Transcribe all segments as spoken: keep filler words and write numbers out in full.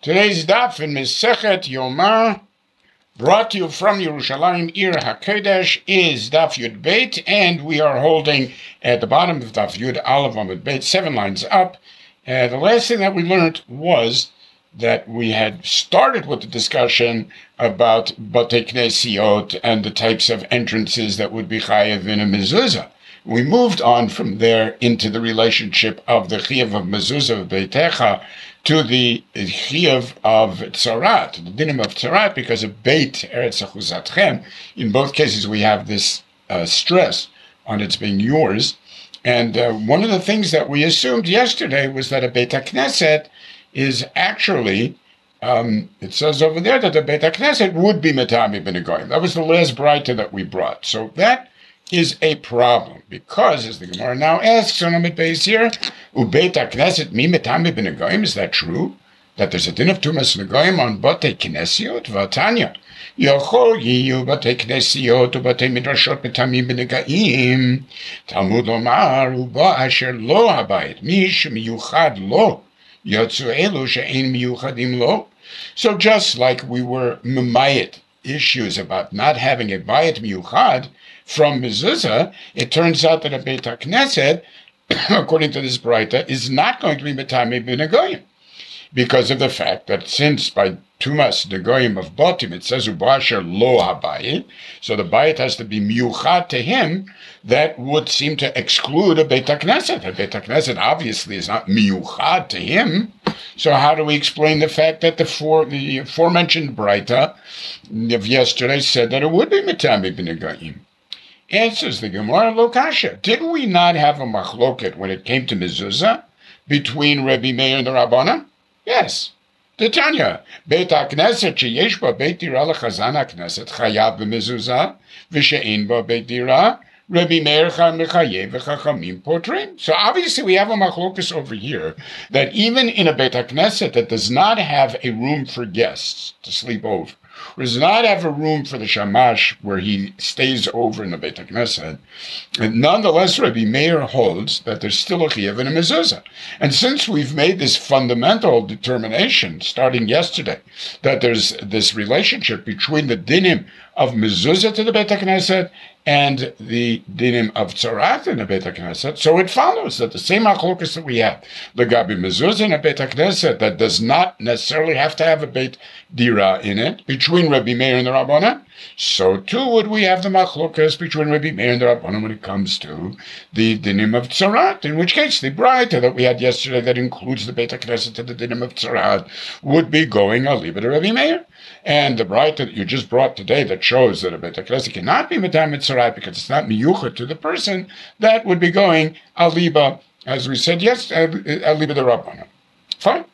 Today's daf in Mesechet Yoma, brought to you from Yerushalayim, Ir HaKodesh, is Daf Yud Beit, and we are holding at the bottom of Daf Yud Aleph Amud Beit, seven lines up. Uh, the last thing that we learned was that we had started with the discussion about Batei Knesiot and the types of entrances that would be chayav in a mezuzah. We moved on from there into the relationship of the Chiyav of Mezuzah of Beitecha to the Chiyav of Tzarat, the dinim of Tzarat, because of Beit Eretz Achuzatchem. In both cases, we have this uh, stress on its being yours. And uh, one of the things that we assumed yesterday was that a Beit HaKnesset is actually, um, it says over there that the Beit HaKnesset would be Metami Ben Goyim. That was the last Braita that we brought. So that is a problem, because, as the Gemara now asks on Amud Beis here, Ubeit HaKnesset mi Metami Ben Goyim, is that true? That there's a din of Tumas Negoyim on Batei Knesiot? V'atanya, Yochol yiyu Batei Knesiot u'Batei Midrashot Metami Ben Goyim. Talmud Omar, Uba asher lo habayit, mi shemiyuchad lo, yotzu elu she'ein miyuchadim lo. So just like we were memayit issues about not having a bayit miyuchad from mezuzah, it turns out that a Beit HaKnesset, according to this Braita, is not going to be Metami Ben Goyim, because of the fact that since by Tumas Negoyim of Botim it says Ubasher lo habayit, so the bayit has to be miyuchad to him, that would seem to exclude a Beit HaKnesset. A Beit HaKnesset obviously is not miyuchad to him. So how do we explain the fact that the, four, the aforementioned Braita of yesterday said that it would be Metami Ben Goyim? Answers the Gemara, Lo Kasha. Did we not have a machloket when it came to mezuzah between Rebbe Meir and the Rabbanan? Yes. Tanya, Beit HaKnesset sheyesh ba Beit Dira lechazan HaKnesset chayav b'mezuzah v'she'ein ba Beit Dira Rebbe Meir mechayev v'chachamim potrim. So obviously we have a machlokus over here that even in a Beit HaKnesset that does not have a room for guests to sleep over, does not have a room for the shamash where he stays over in the Beit HaKnesset, and nonetheless Rebbe Meir holds that there's still a chiyuv and a mezuzah. And since we've made this fundamental determination starting yesterday that there's this relationship between the dinim of mezuzah to the Beit HaKnesset and the dinim of tzarat in the Beit HaKnesset, so it follows that the same machlokas that we have, the gabi mezuzah in a Beit HaKnesset that does not necessarily have to have a Beit Dira in it, between Rebbe Meir and the Rabbanan, so too would we have the machlokas between Rebbe Meir and the Rabbanan when it comes to the dinim of tzarat, in which case the Braita that we had yesterday that includes the Beit HaKnesset and the dinim of tzarat would be going aliba to Rebbe Meir. And the Braita that you just brought today that shows that a Beit HaKnesset cannot be Metami Tzarat because it's not miyuchat to the person, that would be going aliba, as we said, yes, aliba the Rabbanan. Fine.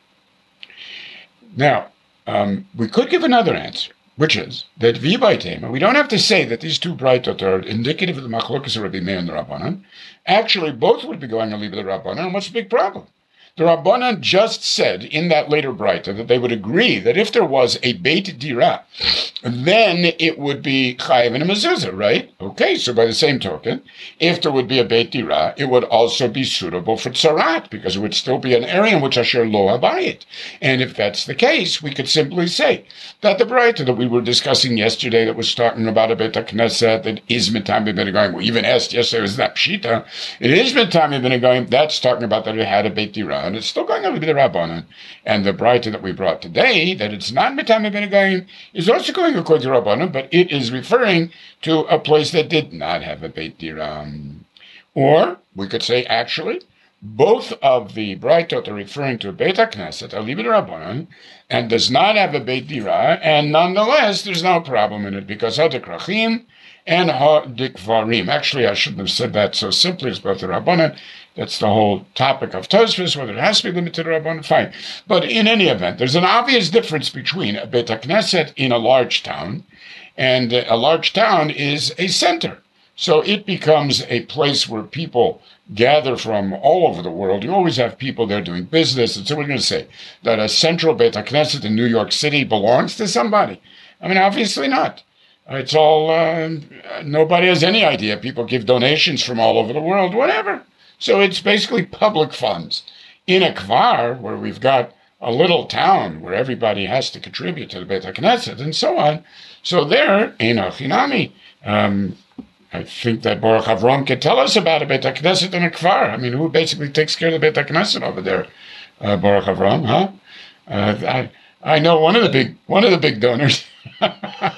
Now, um, we could give another answer, which is that v'baitema, we don't have to say that these two Braitot are indicative of the machlokas of Rebbe Meir and the Rabbanan. Actually, both would be going aliba the Rabbanan, and what's the big problem? The Rabbanan just said in that later Braita that they would agree that if there was a Beit Dira, then it would be chayav and a mezuzah, right? Okay, so by the same token, if there would be a Beit Dira, it would also be suitable for tzarat, because it would still be an area in which asher lo habayit. And if that's the case, we could simply say that the Braita that we were discussing yesterday that was talking about a Beit HaKnesset that is Metami Ben Goyim, we even asked yesterday, was that Pshita? It is Metami Ben Goyim, that's talking about that it had a Beit Dira, and it's still going on to be the Rabbanan. And the Braita that we brought today, that it's not Metami Ben Goyim, is also going according to Rabbanan, but it is referring to a place that did not have a Beit Dira. Or, we could say, actually, both of the Braitot are referring to a Beit HaKnesset, a Libid Rabbanan, and does not have a Beit Dira, and nonetheless, there's no problem in it, because Ha'dekrachim and Ha'dikvarim. Actually, I shouldn't have said that so simply as both the Rabbanan. That's the whole topic of Tosfos, whether it has to be limited to Rabbanan, fine. But in any event, there's an obvious difference between a Beit HaKnesset in a large town, and a large town is a center. So it becomes a place where people gather from all over the world. You always have people there doing business. And so we're going to say that a central Beit HaKnesset in New York City belongs to somebody. I mean, obviously not. It's all, uh, nobody has any idea. People give donations from all over the world, whatever. So it's basically public funds. In a kvar, where we've got a little town where everybody has to contribute to the Beit HaKnesset and so on. So there, Eino Chinami. Um, I think that Baruch Avram can tell us about a Beit HaKnesset in a Kfar. I mean, who basically takes care of the Beit HaKnesset over there? Uh, Baruch Avram, huh? Uh, I I know one of the big one of the big donors. All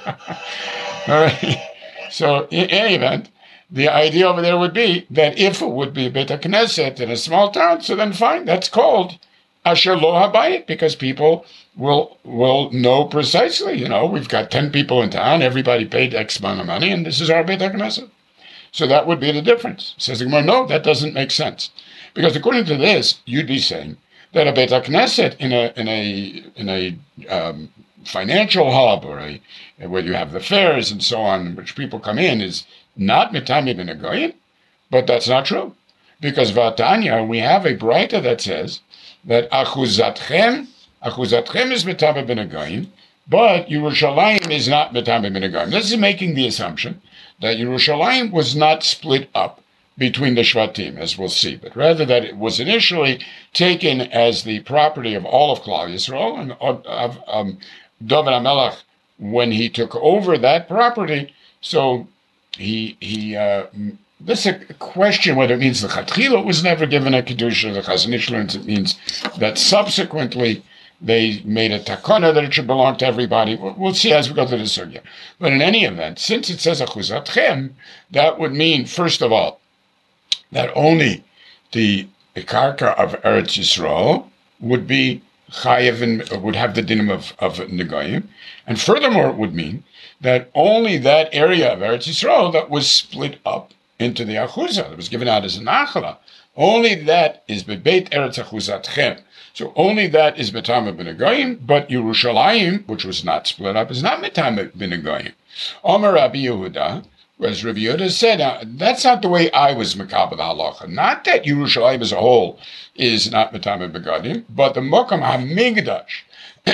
right. So in any event, the idea over there would be that if it would be a Beit HaKnesset in a small town, so then fine, that's called Asher Lo Habayit, because people will will know precisely, you know, we've got ten people in town, everybody paid X amount of money, and this is our Beit HaKnesset. So that would be the difference. Says the Gemara, no, that doesn't make sense. Because according to this, you'd be saying that a Beit HaKnesset in a in a in a um, financial hub, or a where you have the fairs and so on, in which people come in, is not mitami ben hagoyim, but that's not true, because Vatanya, we have a Braita that says that achuzatchem achuzatchem is mitami ben hagoyim, but Yerushalayim is not mitami ben hagoyim. This is making the assumption that Yerushalayim was not split up between the Shvatim, as we'll see, but rather that it was initially taken as the property of all of Klal Yisrael, and of um, David HaMelech, when he took over that property. So he, he uh, this is a question whether it means the Chatchila was never given a Kedusha. The Chazon Ish learns it means that subsequently they made a takana that it should belong to everybody. We'll see as we go through the sugya. But in any event, since it says achuzatchem, that would mean, first of all, that only the karka of Eretz Yisrael would be chayev and would have the dinim of, of Negoyim. And furthermore, it would mean that only that area of Eretz Yisrael that was split up into the achuzah, that was given out as an achla, only that is bebeit Eretz achuzatchem. So only that is mitame ben hagoyim, but Yerushalayim, which was not split up, is not mitame ben hagoyim. Omer Rabbi Yehuda, as Rabbi Yehuda said, uh, that's not the way I was makabel halacha. Not that Yerushalayim as a whole is not mitame ben hagoyim, but the Mokom HaMikdash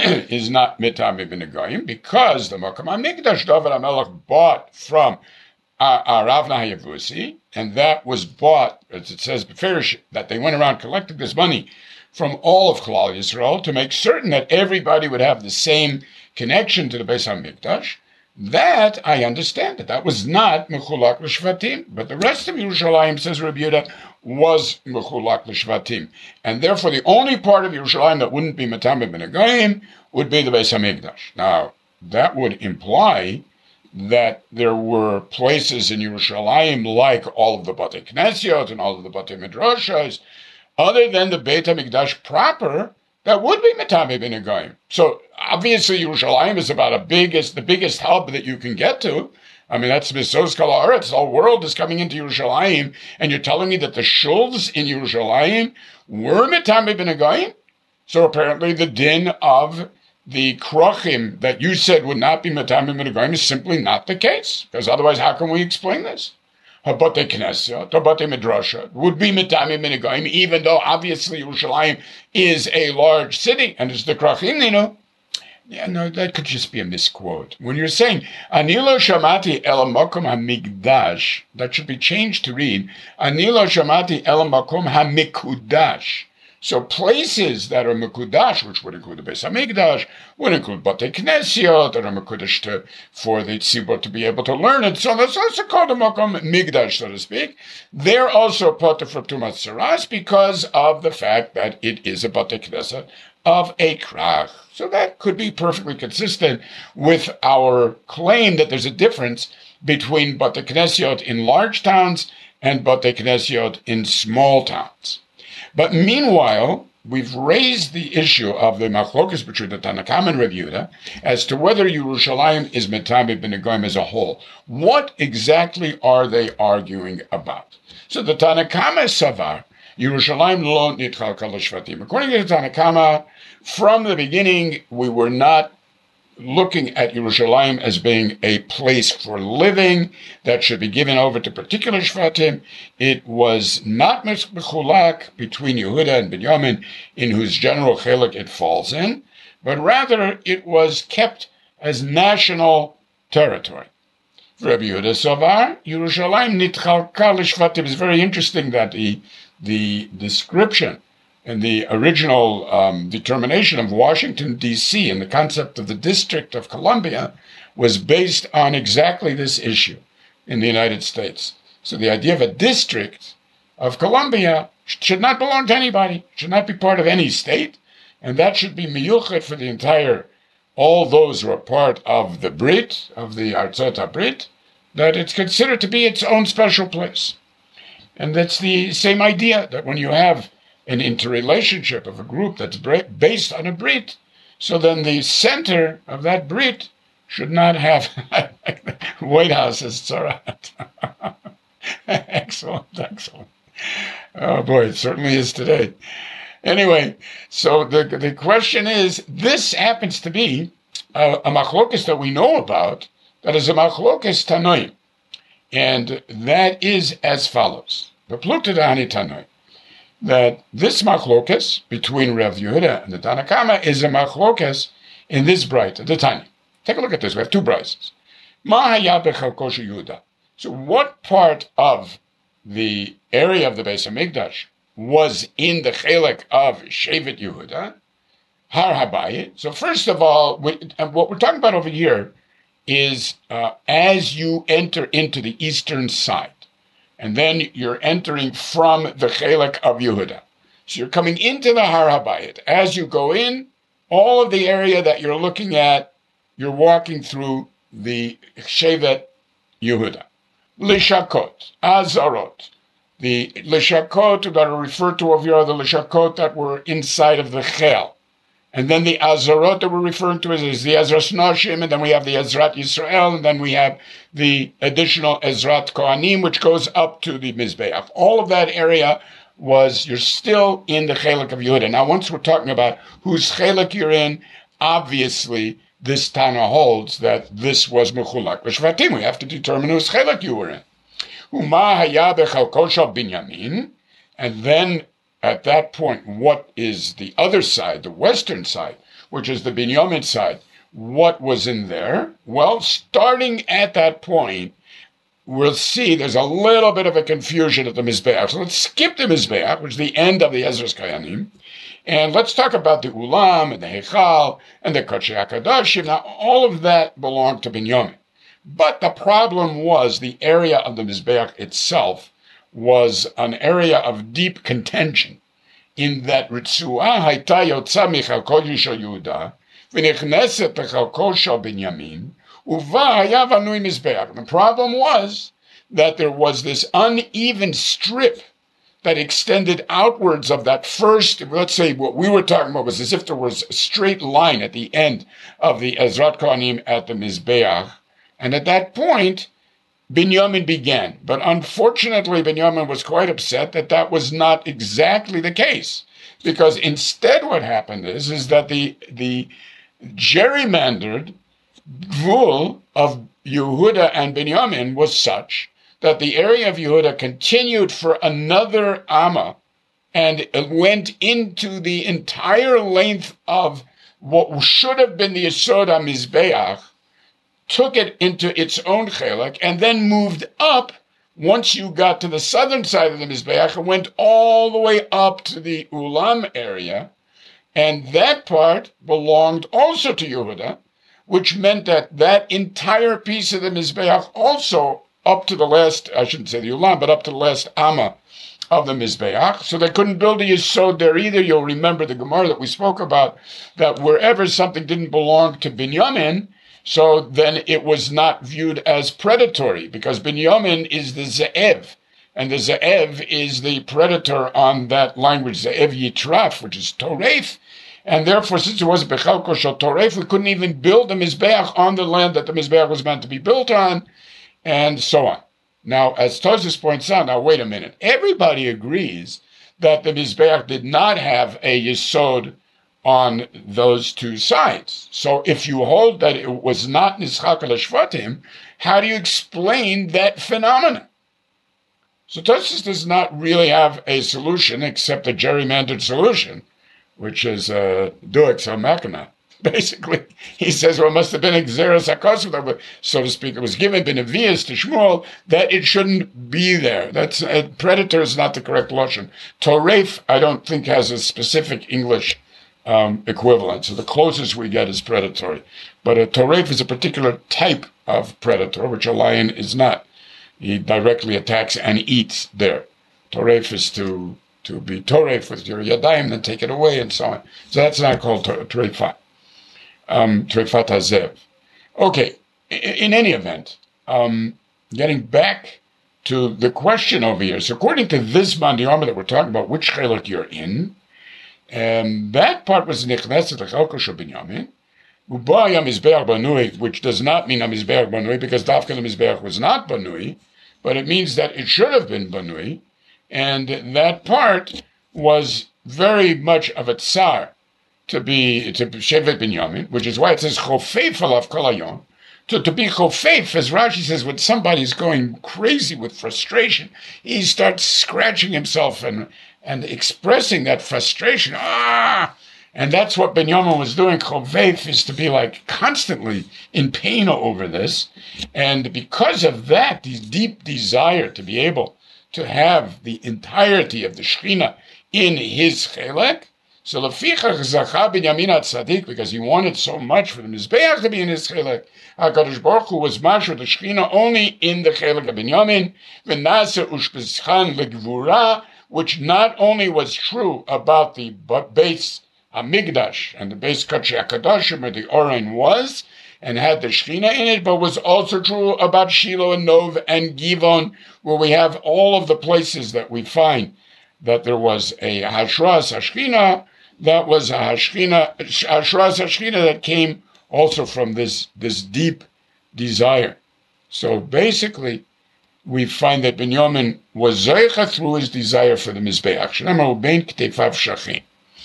is not mitame ben hagoyim, because the Mokom HaMikdash David HaMelech bought from uh, uh, Rav Yevusi, and that was bought, as it says, beferish, that they went around collecting this money from all of Klal Yisrael to make certain that everybody would have the same connection to the Beis HaMikdash. That, I understand that. That was not Mechulak l'Shvatim. But the rest of Yerushalayim, says Rabbi Yehuda, was Mechulak l'Shvatim. And therefore, the only part of Yerushalayim that wouldn't be Matame ben hagoyim would be the Beis HaMikdash. Now, that would imply that there were places in Yerushalayim, like all of the Batei Knesiot and all of the Batei Midrashas, other than the Beit HaMikdash proper, that would be Matame ben hagoyim. So obviously Yerushalayim is about a biggest, the biggest hub that you can get to. I mean, that's Misos Kol Haaretz. The whole world is coming into Yerushalayim, and you're telling me that the shulvs in Yerushalayim were Matame ben hagoyim? So apparently the din of the krochim that you said would not be Matame ben hagoyim is simply not the case. Because otherwise, how can we explain this? Habate Knesset, Habate Midrasha would be Mitame ben hagoyim, even though obviously Yerushalayim is a large city and it's the Krachim, you know. Yeah, no, that could just be a misquote. When you're saying Anilo Shamati El Makom HaMikdash, that should be changed to read Anilo Shamati El Makom HaMikudash. So places that are Mekudash, which would include the Beis HaMikdash, would include Batei Knesiot, that are Mekudash to, for the Tzibur to be able to learn it. So that's also called a Makom Migdash, so to speak. They're also part of Tumas Saras because of the fact that it is a Batei Knesset of a Krach. So that could be perfectly consistent with our claim that there's a difference between Batei Knesiot in large towns and Batei Knesiot in small towns. But meanwhile, we've raised the issue of the machlokas between the Tanna Kama and Rav Yehuda as to whether Yerushalayim is Mitame ben hagoyim as a whole. What exactly are they arguing about? So the Tanna Kama savar, Yerushalayim lo nitchalka l'shvatim. According to the Tanna Kama, from the beginning, we were not looking at Yerushalayim as being a place for living that should be given over to particular Shvatim. It was not mechulak between Yehuda and Binyamin, in whose general chelik it falls in, but rather it was kept as national territory. Rabbi Yehuda Savar, Yerushalayim nitchalka l'Shvatim. It's very interesting that the, the description and the original um, determination of Washington, D C, and the concept of the District of Columbia was based on exactly this issue in the United States. So the idea of a District of Columbia should not belong to anybody, should not be part of any state, and that should be miyuchet for the entire, all those who are part of the Brit, of the Artzot HaBrit, that it's considered to be its own special place. And that's the same idea, that when you have an interrelationship of a group that's based on a Brit, so then the center of that Brit should not have White House as Tzaraat. Excellent, excellent. Oh boy, it certainly is today. Anyway, so the the question is, this happens to be a, a machlokas that we know about, that is a machlokas tanoim. And that is as follows. The Plutadani Tanoi, that this machlokas between Rav Yehuda and the Tanna Kama is a machlokas in this bright, the Tani. Take a look at this. We have two brises. Ma haya bechalko shel Yehuda. So what part of the area of the Beis Hamikdash was in the chelek of Shevet Yehuda? Har Habayit. So first of all, we, and what we're talking about over here is uh, as you enter into the eastern side, and then you're entering from the chelek of Yehuda. So you're coming into the Har Habayit. As you go in, all of the area that you're looking at, you're walking through the Shevet Yehuda. Lishakot, Azarot. The Lishakot that are referred to over here are the Lishakot that were inside of the Chel. And then the Azarot that we're referring to is the Ezras Noshim, and then we have the Ezrat Yisrael, and then we have the additional Ezrat Kohanim, which goes up to the Mizbeach. All of that area was, you're still in the Chelek of Yehuda. Now, once we're talking about whose Chelek you're in, obviously this Tana holds that this was Mechulak B'Shvatim. We have to determine whose Chelek you were in. Uma haya bechalko shel Binyamin, and then at that point, what is the other side, the western side, which is the Binyamin side? What was in there? Well, starting at that point, we'll see there's a little bit of a confusion at the Mizbeach. So let's skip the Mizbeach, which is the end of the Ezras Kayanim, and let's talk about the Ulam and the Heichal and the Kodesh HaKadoshim. Now, all of that belonged to Binyamin. But the problem was the area of the Mizbeach itself was an area of deep contention, in that Ritzuah hayta yotza michalko shel Yehuda v'nichneset bechalko shel Binyamin uva haya vanui mizbeach. The problem was that there was this uneven strip that extended outwards of that first, let's say what we were talking about was as if there was a straight line at the end of the Ezrat Kohanim at the Mizbeach. And at that point, Binyamin began. But unfortunately, Binyamin was quite upset that that was not exactly the case. Because instead what happened is, is that the, the gerrymandered rule of Yehuda and Binyamin was such that the area of Yehuda continued for another Amma, and it went into the entire length of what should have been the Yesod HaMizbeach, took it into its own chelek, and then moved up once you got to the southern side of the Mizbeach and went all the way up to the Ulam area, and that part belonged also to Yehuda, which meant that that entire piece of the Mizbeach also up to the last, I shouldn't say the Ulam, but up to the last Amma of the Mizbeach. So they couldn't build a Yesod there either. You'll remember the Gemara that we spoke about, that wherever something didn't belong to Binyamin, so then it was not viewed as predatory, because Binyamin is the Ze'ev, and the Ze'ev is the predator on that language, Ze'ev Yitraf, which is Toref, and therefore, since it was Bechalko Shel Toref, we couldn't even build the Mizbeach on the land that the Mizbeach was meant to be built on, and so on. Now, as Tosfos points out, now wait a minute, everybody agrees that the Mizbeach did not have a Yesod on those two sides. So if you hold that it was not Nischak al Shvatim, how do you explain that phenomenon? So Tosfos does not really have a solution except a gerrymandered solution, which is uh, Duek Makana. Basically, he says, well, it must have been Xeris HaKosov, so to speak. It was given Benevias to Shmuel that it shouldn't be there. That's uh, predator is not the correct lashon. Toref, I don't think, has a specific English um, equivalent. So the closest we get is predatory. But a toref is a particular type of predator, which a lion is not. He directly attacks and eats there. Toref is to to be toref with your yadayim, then take it away, and so on. So that's not called torefat. Um, Trefat Hazev. Okay, in, in any event, um, getting back to the question over here. So according to this Bandiyama that we're talking about, which chelik you're in, um, that part was Nechneset Lechalko Shel Binyamin. Uba Mizbeach Banui, which does not mean a Mizbeach Banui, because Dafka the Mizbeach was not Banui, but it means that it should have been Banui, and that part was very much of a tsar, to be to Shevet Binyamin, which is why it says Chofeif alav kol hayom. To, to be Chofeif, as Rashi says, when somebody is going crazy with frustration, he starts scratching himself and and expressing that frustration. Ah! And that's what Binyamin was doing. Chofeif is to be like constantly in pain over this. And because of that, the deep desire to be able to have the entirety of the Shekhinah in his chelek, so lefichach zacha Binyamin Tzaddik, because he wanted so much for the Mizbeach to be in his chelek, HaKadosh Baruch Hu was masher the Shekhinah only in the chelek of Binyamin, v'nase ushpeschan legvura, which not only was true about the base Hamikdash and the base Kodesh HaKadoshim where the Oren was, and had the Shekhinah in it, but was also true about Shiloh and Nov and Givon, where we have all of the places that we find that there was a Hashras HaShekhinah, that was a Hashchina, Hashras HaShekhinah that came also from this, this deep desire. So basically, we find that Binyamin was Zeicha through his desire for the Mizbeach. Shnamar ubein ktefav shachin.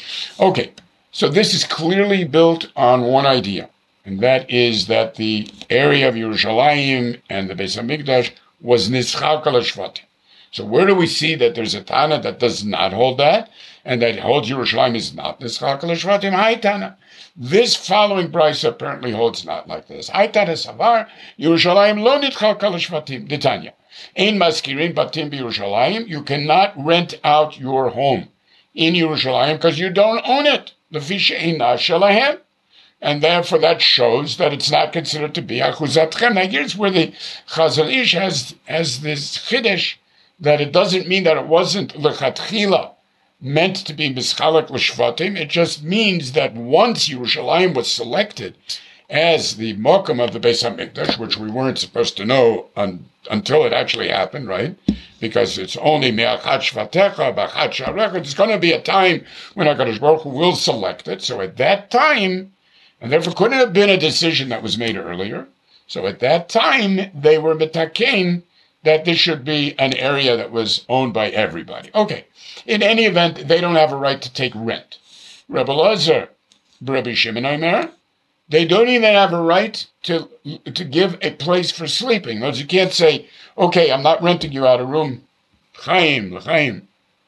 Okay, so this is clearly built on one idea, and that is that the area of Yerushalayim and the Beis HaMikdash was Nischal kol hashvatim. So where do we see that there's a Tana that does not hold that, and that holds Yerushalayim is not Nischal kol hashvatim? Hai Tana. This following brisa apparently holds not like this. Hai Tana savar Yerushalayim lo nitchal kol hashvatim. Detanya. Ein maskirin batim b'Yerushalayim. You cannot rent out your home in Yerushalayim because you don't own it. Lefi she'eina shelahem. And therefore that shows that it's not considered to be achuzatchem. Now here's where the Chazal Ish has, has this chiddush, that it doesn't mean that it wasn't lechatchila meant to be mischalek l'shvatim. It just means that once Yerushalayim was selected as the mokum of the Beis HaMikdash, which we weren't supposed to know un, until it actually happened, right? Because it's only me'achat shvatecha, b'achat sharecha. There's going to be a time when HaKadosh Baruch Hu will select it. So at that time, and therefore couldn't have been a decision that was made earlier. So at that time, they were mitakein that this should be an area that was owned by everybody. Okay. In any event, they don't have a right to take rent. Rebbe Lazar, Rabbi Shimon Omer, they don't even have a right to to give a place for sleeping. Because you can't say, okay, I'm not renting you out a room. Chaim, l'chaim.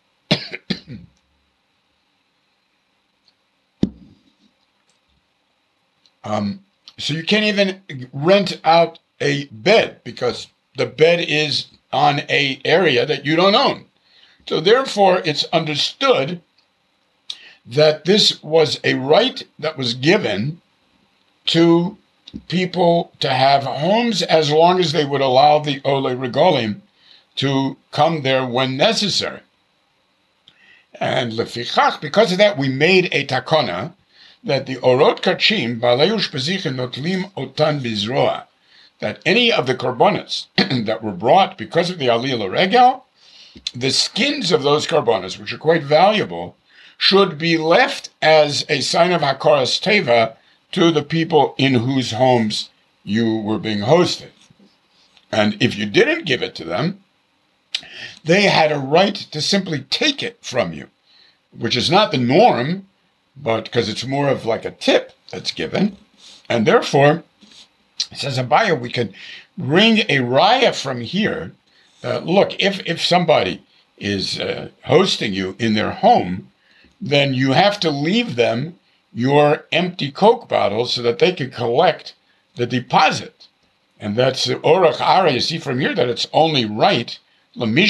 um, so you can't even rent out a bed because the bed is on a area that you don't own. So therefore, it's understood that this was a right that was given to people to have homes as long as they would allow the Ole Regolim to come there when necessary. And lefichach, because of that, we made a takona that the orot kachim b'alei ushpezichin notlim otan bizroa, that any of the korbanos that were brought because of the aliyah l'regel, the skins of those korbanos, which are quite valuable, should be left as a sign of hakaras teva to the people in whose homes you were being hosted. And if you didn't give it to them, they had a right to simply take it from you, which is not the norm, but because it's more of like a tip that's given. And therefore, it says Abaya, we can bring a raya from here. Uh, look, if, if somebody is uh, hosting you in their home, then you have to leave them your empty Coke bottles so that they can collect the deposit. And that's the Orach Ara. You see from here that it's only right. So you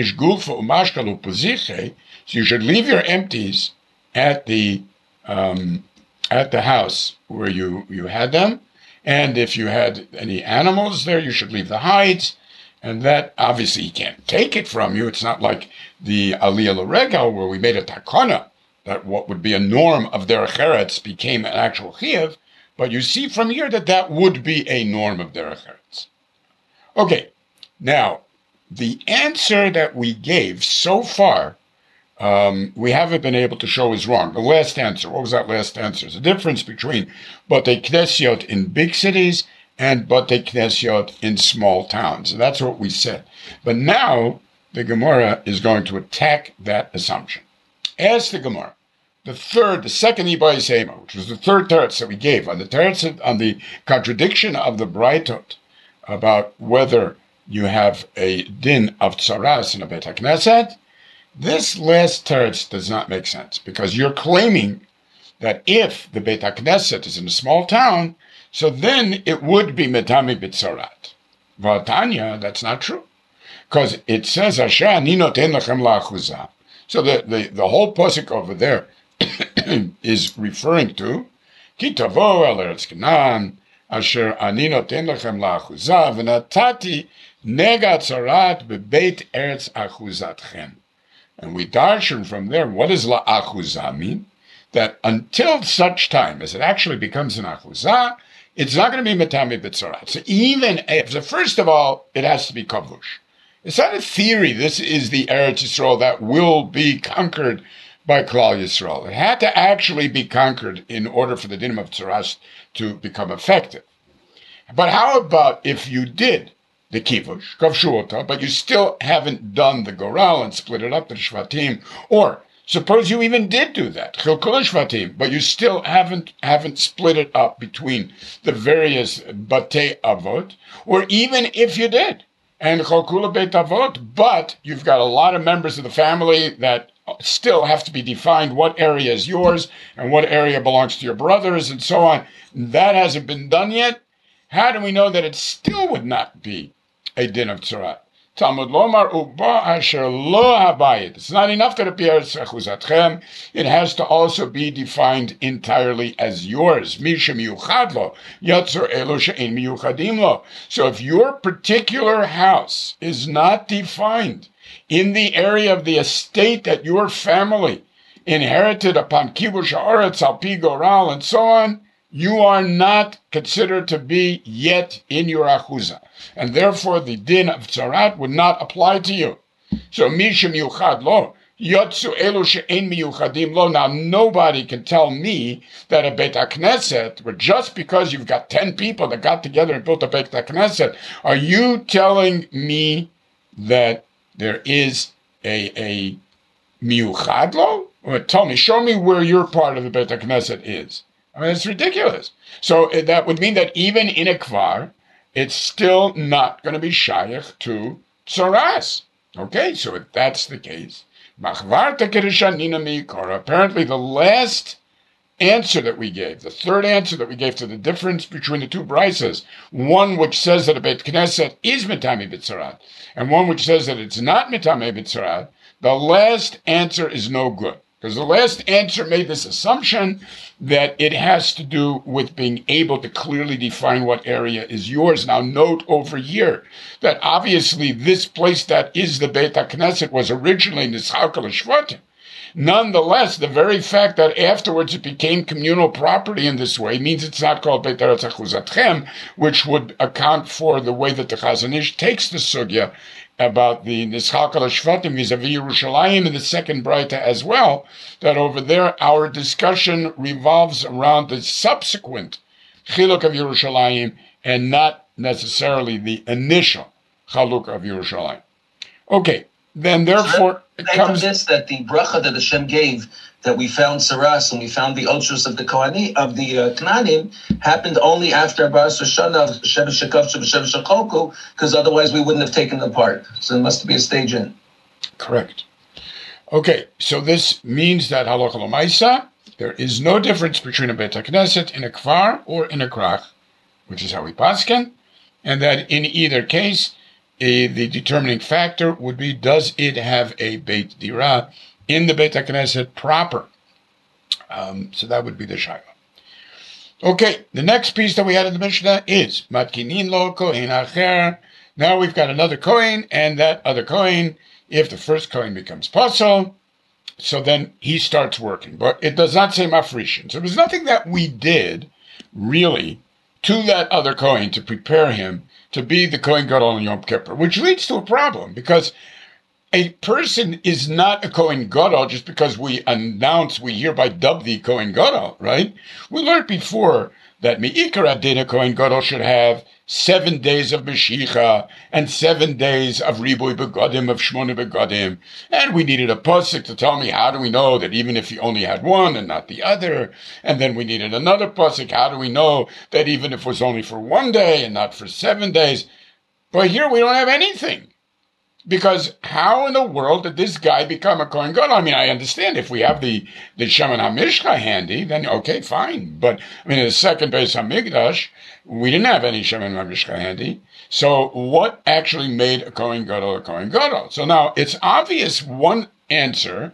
should leave your empties at the um, at the house where you, you had them. And if you had any animals there, you should leave the hides. And that, obviously, he can't take it from you. It's not like the Aliyah L'Regel, where we made a takana, that what would be a norm of derech eretz became an actual chiyuv. But you see from here that that would be a norm of derech eretz. Okay, now, the answer that we gave so far, um, we haven't been able to show is wrong. The last answer, what was that last answer? It's the difference between Batei Knesiot in big cities and Batei Knesiot in small towns. And that's what we said. But now, the Gemara is going to attack that assumption. Ask the Gemara, the third, the second Ibai Sema, which was the third teretz that we gave, on the teretz, on the contradiction of the Braitot about whether you have a din of tzaras in a Beit HaKnesset, this last teretz does not make sense, because you're claiming that if the Beit HaKnesset is in a small town, so then it would be metami b'tzarat. V'atanya, that's not true, because it says, Asher ani noten lachem la'achuzah. So the, the, the whole pasuk over there is referring to Ki tavo el eretz Canaan, Asher ani noten lachem la'achuzah, v'natati nega tzarat bebeit eretz achuzatchem. And we darshan from there, what does la'achuzah mean? That until such time as it actually becomes an achuzah, it's not going to be metami b'tzarat. So even if, so first of all, it has to be kavush. It's not a theory. This is the Eretz Yisrael that will be conquered by Klal Yisrael. It had to actually be conquered in order for the dinim of tzaras to become effective. But how about if you did the kivush, kavshu, but you still haven't done the goral and split it up to the shvatim, or suppose you even did do that, chilkul shvatim, but you still haven't haven't split it up between the various batei avot, or even if you did, and chilkul beit avot, but you've got a lot of members of the family that still have to be defined what area is yours and what area belongs to your brothers and so on. That hasn't been done yet. How do we know that it still would not be a din of tzarat? Talmud lomar uba asher lo habayit. It's not enough that it be eretz achuzatchem. It has to also be defined entirely as yours. Misha miyuchad lo yatzor elo she'en miyuchadim lo. So if your particular house is not defined in the area of the estate that your family inherited upon kibush haaretz al pi goral and so on, you are not considered to be yet in your achuzah. And therefore the din of tzarat would not apply to you. So mishim yuchad lo, yotzu elu she'en miyuchadim lo. Now nobody can tell me that a Beit HaKnesset, where just because you've got ten people that got together and built a Beit HaKnesset, are you telling me that there is a, a miyuchad lo? Or tell me, show me where your part of the Beit HaKnesset is. I mean, it's ridiculous. So that would mean that even in a kvar, it's still not going to be shayach to tzaras. Okay, so if that's the case, apparently the last answer that we gave, the third answer that we gave to the difference between the two brises, one which says that a Beit Knesset is mitami b'tzarat, and one which says that it's not mitami b'tzarat, the last answer is no good. Because the last answer made this assumption that it has to do with being able to clearly define what area is yours. Now note over here that obviously this place that is the Beit HaKnesset was originally Nischalkel Shvatim. Nonetheless, the very fact that afterwards it became communal property in this way means it's not called Beit Eretz Achuzatchem, which would account for the way that the Chazon Ish takes the sugya about the Nischalkel Shvatim vis-a-vis Yerushalayim in the second Braita as well, that over there our discussion revolves around the subsequent Chiluk of Yerushalayim and not necessarily the initial Chaluk of Yerushalayim. Okay, then therefore it comes... this that the bracha that Hashem gave, that we found Saras and we found the Otrus of the Kohani, of the uh, Knanim, happened only after Baras Hashanah of Shevesh Shekavshu Shevesh Shechoku, because otherwise we wouldn't have taken it apart. So there must be a stage in. Correct. Okay, so this means that Halacha L'Maisa, There is no difference between a Beit HaKnesset in a Kfar or in a Krach, which is how we paskin, and that in either case, a, the determining factor would be, does it have a Beit Dira in the Beit HaKnesset proper? Um, so that would be the Shaila. Okay, the next piece that we had in the Mishnah is Matkinin lo Kohen Acher. Now we've got another Kohen, and that other Kohen, if the first Kohen becomes Pasal, so then he starts working. But it does not say Mafrishin. So there's nothing that we did, really, to that other Kohen to prepare him to be the Kohen Gadol on Yom Kippur, which leads to a problem, because a person is not a Kohen Gadol just because we announce, we hereby dub thee Kohen Gadol, right? We learned before that Me'ikar Adin, a Kohen Gadol should have seven days of Meshicha and seven days of Riboy Begodim, of Shmona Begodim. And we needed a pasuk to tell me, how do we know that even if he only had one and not the other? And then we needed another pasuk. How do we know that even if it was only for one day and not for seven days? But here we don't have anything. Because how in the world did this guy become a Kohen Gadol? I mean, I understand if we have the, the Shemen HaMishcha handy, then okay, fine. But, I mean, in the second Beis HaMikdash, we didn't have any Shemen HaMishcha handy. So what actually made a Kohen Gadol a Kohen Gadol? So now, it's obvious one answer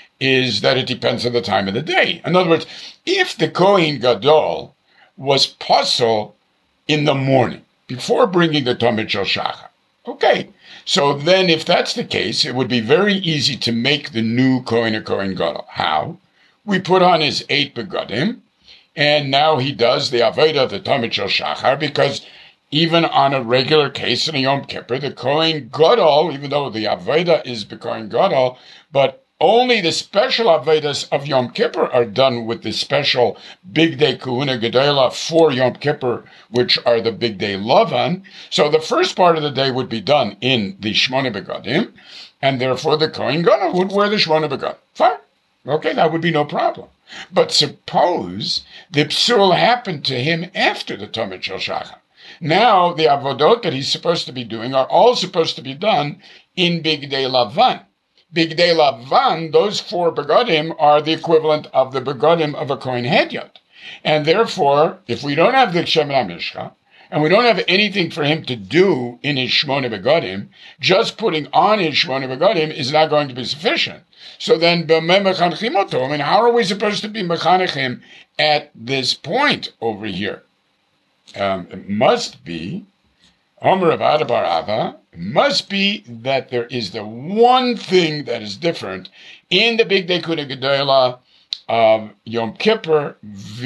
is that it depends on the time of the day. In other words, if the Kohen Gadol was puzzle in the morning, before bringing the Tamid Shel Shachar, okay, so then if that's the case, it would be very easy to make the new Kohen a Kohen Gadol. How? We put on his eight begodim, and now he does the Avodah of the Tamid Shel Shachar, because even on a regular case in a Yom Kippur, the Kohen Gadol, even though the Avodah is the Kohen Gadol, but only the special Avedas of Yom Kippur are done with the special Big Day Kahuna Gedola for Yom Kippur, which are the Big Day Lavan. So the first part of the day would be done in the Shmona Begadim, and therefore the Kohen Gadol would wear the Shmona Begadim. Fine. Okay, that would be no problem. But suppose the Psul happened to him after the Tamid Shel Shachar. Now the Avodot that he's supposed to be doing are all supposed to be done in Big Day Lavan. Big Day Lavan, those four begodim are the equivalent of the begodim of a Kohen Hedyot. And therefore, if we don't have the Shemen HaMishcha, and we don't have anything for him to do in his Shmona Begodim, just putting on his Shmona Begodim is not going to be sufficient. So then, b'meh mechanchim oto, I mean, how are we supposed to be mechanech him at this point over here? Um, it must be, Omer of Adabar Ava, must be that there is the one thing that is different in the Big Day Kuda Gedola of Yom Kippur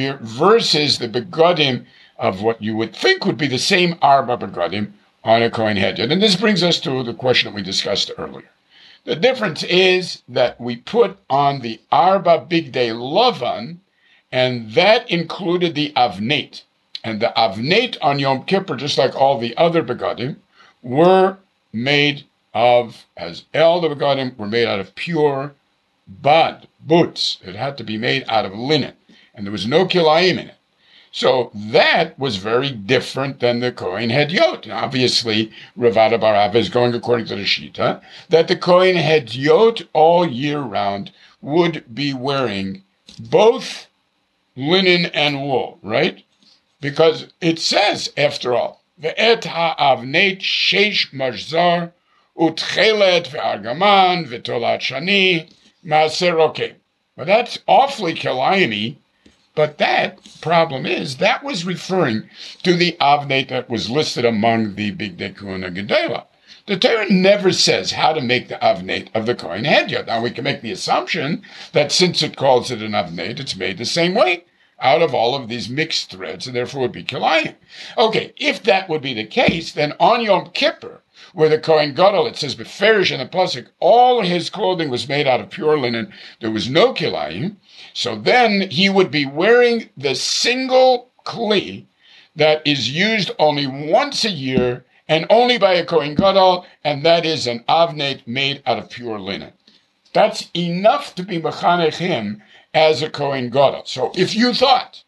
versus the begodim of what you would think would be the same Arba begodim on a Kohen Hedyot. And this brings us to the question that we discussed earlier. The difference is that we put on the Arba Big Day Lavan, and that included the Avneit. And the Avneit on Yom Kippur, just like all the other begodim, were made of, as all the begodim were made out of pure bad, boots. It had to be made out of linen, and there was no kilayim in it. So that was very different than the Kohen Hedyot. And obviously, Rav Ada bar Ava is going according to the Shita, that the Kohen Hedyot all year round would be wearing both linen and wool, right? Because it says, after all, Ve'et ha'avneit sheish marzar utchelet ve'argaman ve'tolat shani ma'aser rokem. Well, that's awfully kilayim-y, but that problem is that was referring to the avneit that was listed among the Big Day Kahuna Gedola. The Torah never says how to make the avneit of the Kohen Hedyot. Now we can make the assumption that since it calls it an avneit, it's made the same way, out of all of these mixed threads, and therefore would be kilayim. Okay, if that would be the case, then on Yom Kippur, where the Kohen Gadol, it says, beferish in the pasuk, all his clothing was made out of pure linen, there was no kilayim, so then he would be wearing the single kli that is used only once a year, and only by a Kohen Gadol, and that is an avneit made out of pure linen. That's enough to be mechanech him as a Kohen Gadol. So if you thought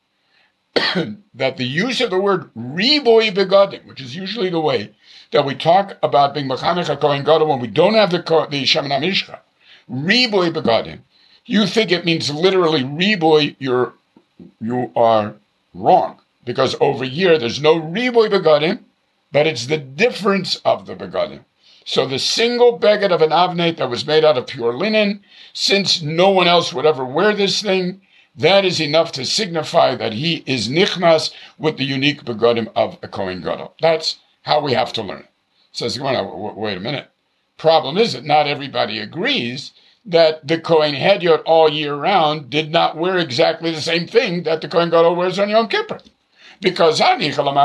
that the use of the word riboy begodim, which is usually the way that we talk about being mechanech a Kohen Gadol when we don't have the, the Shemen HaMishcha, riboy begodim, you think it means literally riboy, you're, you are wrong. Because over here, there's no riboy begadim, but it's the difference of the begadim. So the single beged of an avneit that was made out of pure linen, since no one else would ever wear this thing, that is enough to signify that he is nichnas with the unique begadim of a Kohen Gadol. That's how we have to learn it. Says, wait a minute. Problem is that not everybody agrees that the Kohen Hedyot all year round did not wear exactly the same thing that the Kohen Gadol wears on Yom Kippur. Because, look,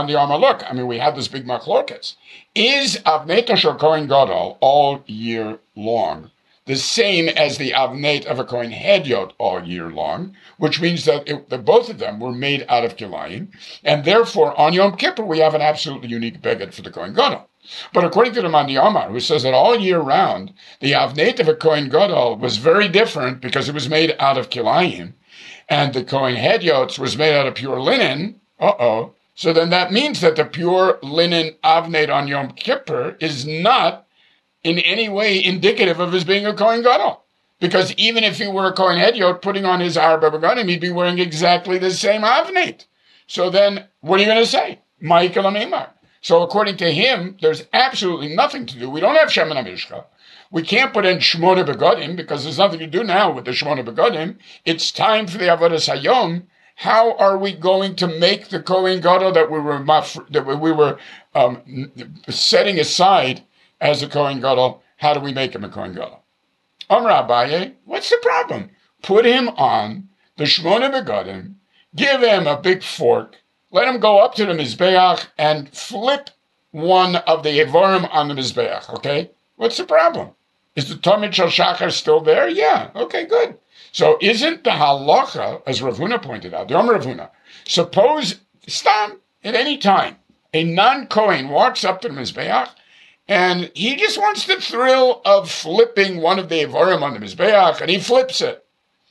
I mean, we had this big machlokes. Is avneit of Kohen Gadol all year long the same as the avneit of a Kohen Hedyot all year long, which means that, it, that both of them were made out of kilayim, and therefore on Yom Kippur we have an absolutely unique beged for the Kohen Gadol. But according to the Mandi Omar, who says that all year round the avneit of a Kohen Gadol was very different because it was made out of kilayim, and the Kohen Hedyot was made out of pure linen. Uh-oh. So then that means that the pure linen avneit on Yom Kippur is not in any way indicative of his being a Kohen Gadol. Because even if he were a Kohen Hedyot putting on his arba begadim, he'd be wearing exactly the same avneit. So then, what are you going to say? Ma'ikal Amimar. So according to him, there's absolutely nothing to do. We don't have Shemin HaMishcha. We can't put in Shmona begadim because there's nothing to do now with the Shmona begadim. It's time for the Avodas Hayom. How are we going to make the Kohen Gadol that we were that we were um, setting aside as a Kohen Gadol? How do we make him a Kohen Gadol? Amar Abaye, what's the problem? Put him on the Shmona begadim, give him a big fork, let him go up to the Mizbeach and flip one of the Evorim on the Mizbeach, okay? What's the problem? Is the Talmid Shel Shachar still there? Yeah, okay, good. So isn't the halacha, as Rav Huna pointed out, the Omer Rav Huna, suppose, stam, at any time, a non-Kohen walks up to the Mizbeach, and he just wants the thrill of flipping one of the Evorim on the Mizbeach, and he flips it,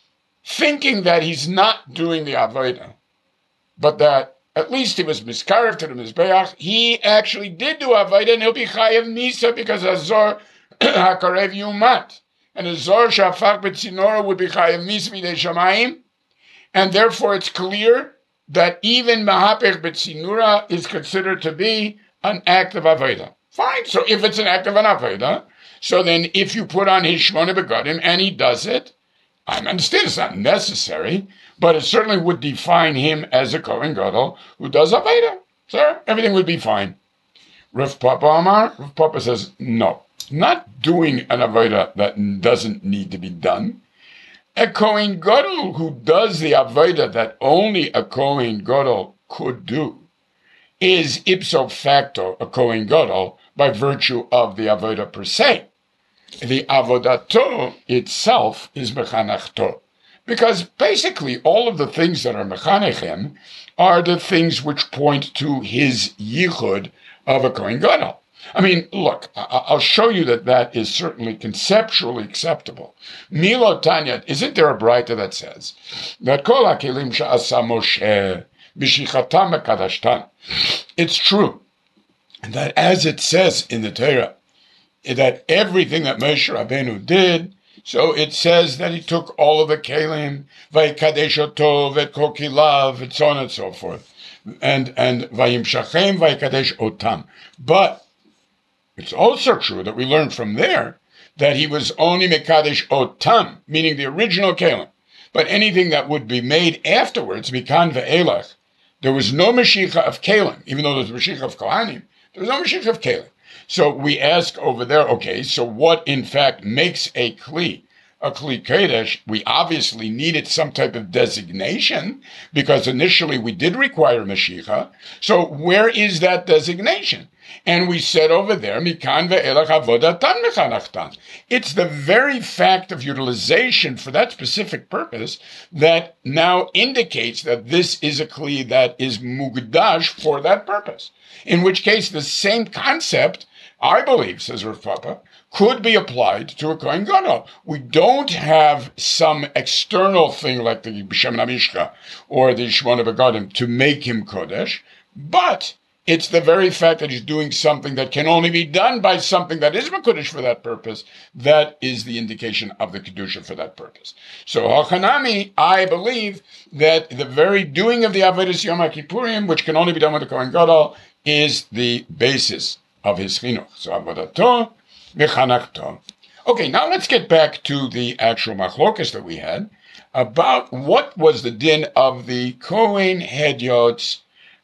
thinking that he's not doing the Avodah, but that at least he was miskarev to the Mizbeach. He actually did do Avodah, and he'll be chayav misa because Azor hakarev yumat. And a zor shafach betzinora would be chayav misa midei shamayim. And therefore it's clear that even mahapech betzinura is considered to be an act of Avodah. Fine, so if it's an act of an Avodah, so then if you put on his Shmona begadim and he does it, I understand it's not necessary, but it certainly would define him as a Kohen Gadol who does Avodah. So everything would be fine. Rav Papa Amar, Rav Papa says, no, not doing an Avodah that doesn't need to be done. A Kohen Gadol who does the Avodah that only a Kohen Gadol could do is ipso facto a Kohen Gadol by virtue of the Avodah per se. The Avodato itself is Mechanachto. Because basically all of the things that are Mechanechem are the things which point to his yichud of a Kohen Gadol. I mean, look, I'll show you that that is certainly conceptually acceptable. Milo Tanya, isn't there a Braita that says that Kol HaKelim Sha'asa Moshe B'shichatam Mekadashtan? It's true that as it says in the Torah, that everything that Moshe Rabbeinu did, so it says that he took all of the kelim, vayikadesh oto, v'kol kilav, and so on and so forth, and and vayimshachem, vayikadesh otam. But it's also true that we learn from there that he was only mekadesh otam, meaning the original kelim. But anything that would be made afterwards, mikan ve'elach, there was no Mashiach of kelim, even though there was Mashiach of kohanim, there was no Mashiach of kelim. So we ask over there, okay, so what in fact makes a Kli, a Kli Kodesh? We obviously needed some type of designation because initially we did require Mashiach. So where is that designation? And we said over there, Mikan ve'elach avodatan mechanachtan. It's the very fact of utilization for that specific purpose that now indicates that this is a Kli that is mugdash for that purpose. In which case the same concept, I believe, says Rav Papa, could be applied to a Kohen Gadol. We don't have some external thing like the Shemin HaMishcha or the Shmona begadim to make him Kodesh, but It's the very fact that he's doing something that can only be done by something that is Mekudesh for that purpose. That is the indication of the Kedusha for that purpose. So, Hachanami, I believe that the very doing of the Avodas Yom HaKippurim, which can only be done with the Kohen Gadol, is the basis of his chinuch. So, Avodato v'chanachto. Okay, now let's get back to the actual machlokas that we had about what was the din of the Kohen Hedyot's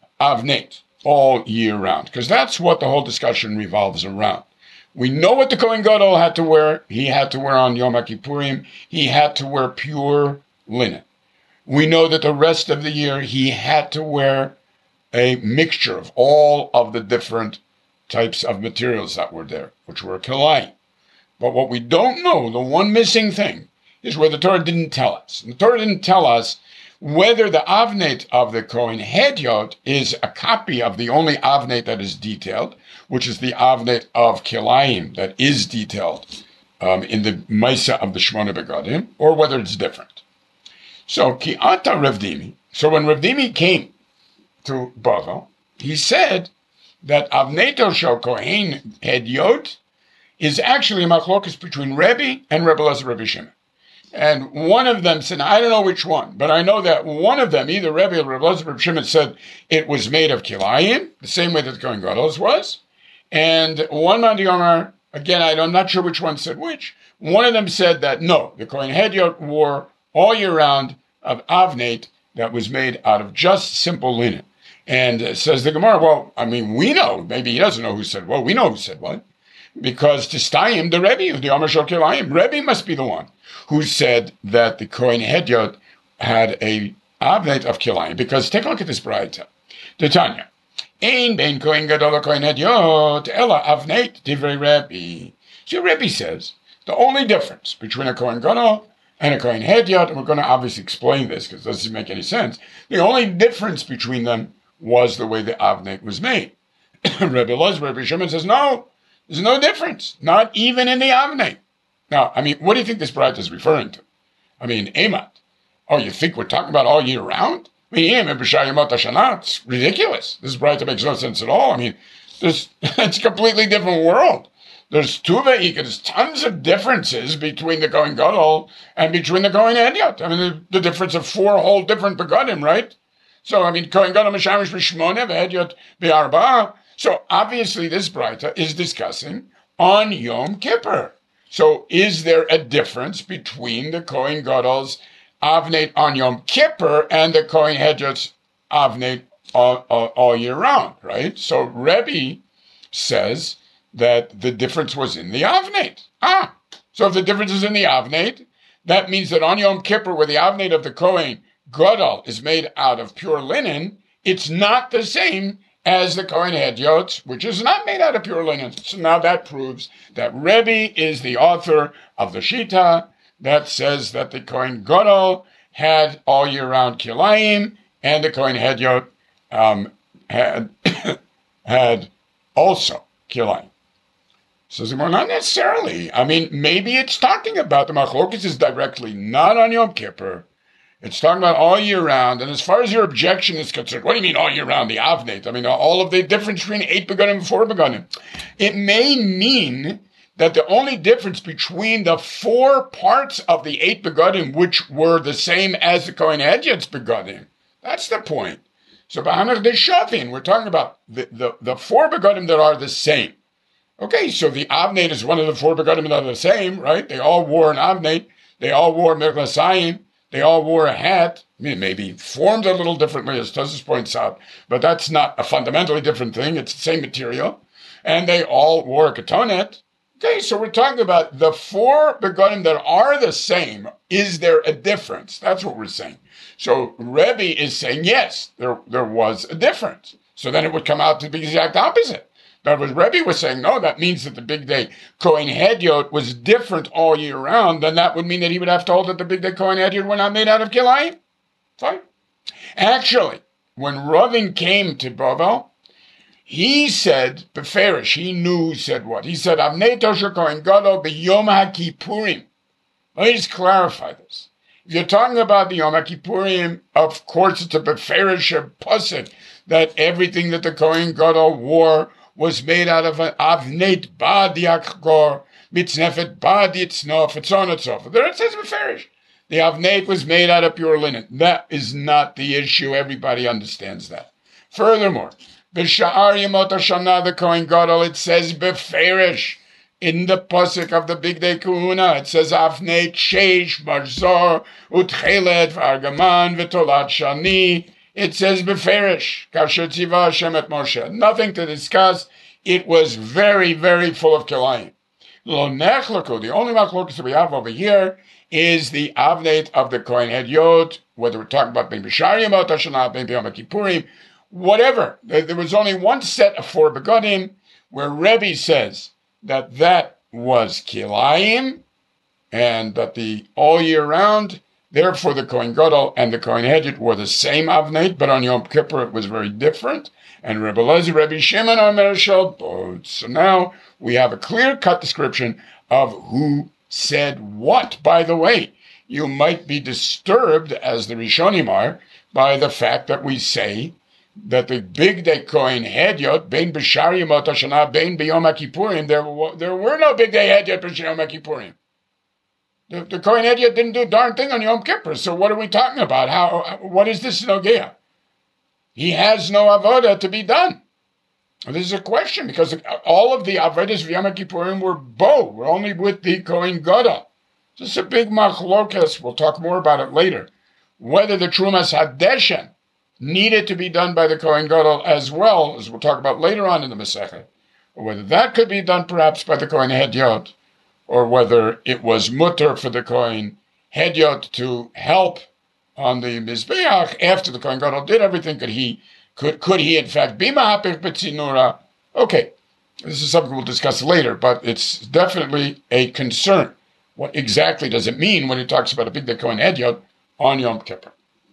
avnet all year round, because that's what the whole discussion revolves around. We know what the Kohen Gadol had to wear. He had to wear on Yom HaKippurim. He had to wear pure linen. We know that the rest of the year he had to wear a mixture of all of the different types of materials that were there, which were kilayim. But what we don't know, the one missing thing, is where the Torah didn't tell us. The Torah didn't tell us whether the avnet of the Kohen Hedyot is a copy of the only avnet that is detailed, which is the avnet of kilayim that is detailed um, in the Maisa of the Shmona Begadim, or whether it's different. So, ki ata Rav Dimi. So when Rav Dimi came to Bavel, he said that avneto shel Kohen Hedyot is actually a machlokas between Rebbe and Rebbe Elazar Rebbe Shimon. And one of them said, I don't know which one, but I know that one of them, either Rebbe or Rebbe Elazar Rebbe Shimon, said it was made of kilayim, the same way that the Kohen Gadol's was. And one Mandi Omar, again, I'm not sure which one said which, one of them said that no, the Kohen Hedyot wore all year round of avnet that was made out of just simple linen. And uh, says the Gemara, well, I mean, we know, maybe he doesn't know who said what, we know who said what. Because to Tistayim, the Rebbe, the Omer Shel Kilayim, Rebbe must be the one who said that the Kohen Hedyot had a avnet of Kilayim. Because take a look at this Braita. The Tanya. Ein bein Kohen Gadol Kohen Hedyot, ela avnet divrei Rebbe. So Rebbe says, the only difference between a Kohen Gadol and a Kohen Hedyot, and we're going to obviously explain this because it doesn't make any sense, the only difference between them was the way the avnet was made. Rebbe Elazar, Rebbe Shimon says, no, there's no difference, not even in the avnet. Now, I mean, what do you think this Braita is referring to? I mean, Emat. Oh, you think we're talking about all year round? I mean, it's ridiculous. This Braita makes no sense at all. I mean, there's, it's a completely different world. There's Tuva, there's tons of differences between the Kohen Gadol and between the Kohen Hedyot. I mean, the, the difference of four whole different begadim, right? So, I mean, Kohen Gadol Mishamish B'Shmona, V'Hedyot B'Arba. So, obviously, this Braita is discussing on Yom Kippur. So, is there a difference between the Kohen Gadol's avnet on Yom Kippur and the Kohen Hedyot's avnet all, all, all year round, right? So, Rebbe says that the difference was in the avnet. Ah, so if the difference is in the avnet, that means that on Yom Kippur, where the avnet of the Kohen Gadol is made out of pure linen, it's not the same as the Kohen Hedyot, which is not made out of pure linen. So now that proves that Rebbe is the author of the Shita that says that the Kohen Gadol had all year round kilayim, and the Kohen Hedyot um, had had also kilayim. So well, not necessarily. I mean, maybe it's talking about the machlokas is directly not on Yom Kippur. It's talking about all year round. And as far as your objection is concerned, what do you mean all year round, the avnet? I mean, all of the difference between eight begadim and four begadim. It may mean that the only difference between the four parts of the eight begadim, which were the same as the Kohen Hedyot's begadim, that's the point. So, b'hanach deshavin, we're talking about the, the, the four begadim that are the same. Okay, so the avnet is one of the four begadim that are the same, right? They all wore an avnet. They all wore mechlasayim. They all wore a hat. I mean, maybe formed a little differently, as Tosfos points out, but that's not a fundamentally different thing. It's the same material. And they all wore a ketonet. Okay, so we're talking about the four begadim that are the same. Is there a difference? That's what we're saying. So Rebbe is saying, yes, there, there was a difference. So then it would come out to be the exact opposite. That was Rebbe was saying, no, that means that the big day Kohen Hedyot was different all year round. Then that would mean that he would have to hold that the big day Kohen Hedyot were not made out of kilayim. Fine. Actually, when Ravin came to Bavel, he said, Beferish, he knew, said what? He said, Avnei Tosher Kohen Gadol b'Yom HaKippurim. Let me just clarify this. If you're talking about the Yom HaKippurim, of course it's a Beferish pasuk that everything that the Kohen Gadol wore was made out of an avneit bad yakgor, mitznefet bad yitznof, and so on and so forth. There it says beferish. The avneit was made out of pure linen. That is not the issue. Everybody understands that. Furthermore, b'sha'ar yemot hashana, the Kohen Gadol, it says beferish. In the pasuk of the Big Day Kahuna, it says avneit sheish barzor utchelet v'argaman v'tolat shani. It says beferish, kasher tziva Hashem et Moshe. Nothing to discuss. It was very, very full of kilayim. Lo nechloko, the only machlokas that we have over here is the avneit of the Kohen Hedyot, whether we're talking about Ben B'shar Yemot HaShanah, Ben B'Yom Kippurim, whatever. There was only one set of four begodim where Rebbe says that that was kilayim, and that the all year round, therefore the Kohen Gadol and the Kohen Hedyot were the same avneit, but on Yom Kippur it was very different. And Rebbe Lezer, Rebbe Shimon, Omer Shel both. So now we have a clear-cut description of who said what. By the way, you might be disturbed, as the Rishonim are, by the fact that we say that the Big Day Kohen Hedyot, Bein B'shar Yemot HaShanah, Bein B'Yom HaKippurim, there, there were no Big Day Hedyot B'Yom HaKippurim. The, the Kohen Hedyot didn't do a darn thing on Yom Kippur, so what are we talking about? How? What is this nogea? He has no avodah to be done. This is a question, because all of the avodas of Yom Kippurim were bo. We're only with the Kohen Gadol. This is a big machlokas. We'll talk more about it later. Whether the Trumas Hadeshen needed to be done by the Kohen Gadol as well, as we'll talk about later on in the Masechet, or whether that could be done perhaps by the Kohen Hedyot, or whether it was mutter for the Kohen Hedyot to help on the Mizbeach after the Kohen Gadol did everything. Could he, could, could he in fact be Mahapich B'Tzinura? Okay, this is something we'll discuss later, but it's definitely a concern. What exactly does it mean when he talks about a Big Day Kohen Hedyot on Yom Kippur?